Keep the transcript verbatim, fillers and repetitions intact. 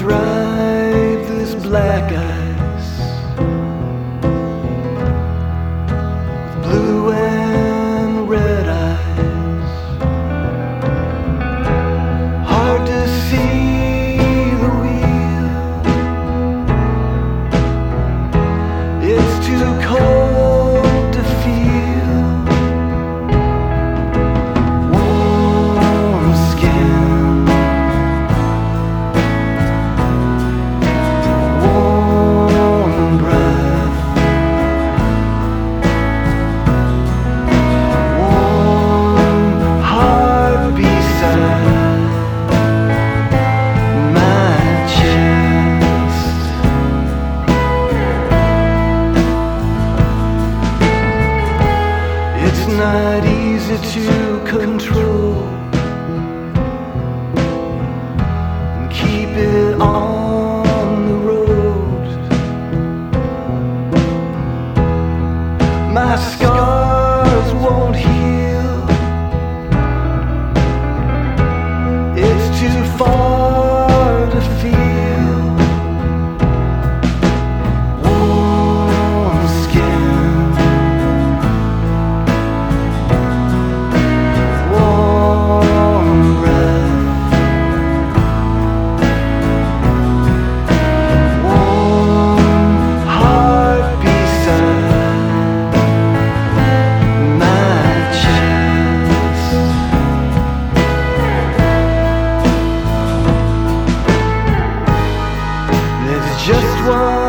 drive this black ice, blue and red eyes. Hard to see the wheel, it's too cold to feel. Warm skin, warm breath, warm heart beside my chest. It's not easy to control and keep it on the road. My scars won't heal, it's too far to feel. Warm skin, warm breath, warm heart beside my chest. There's just one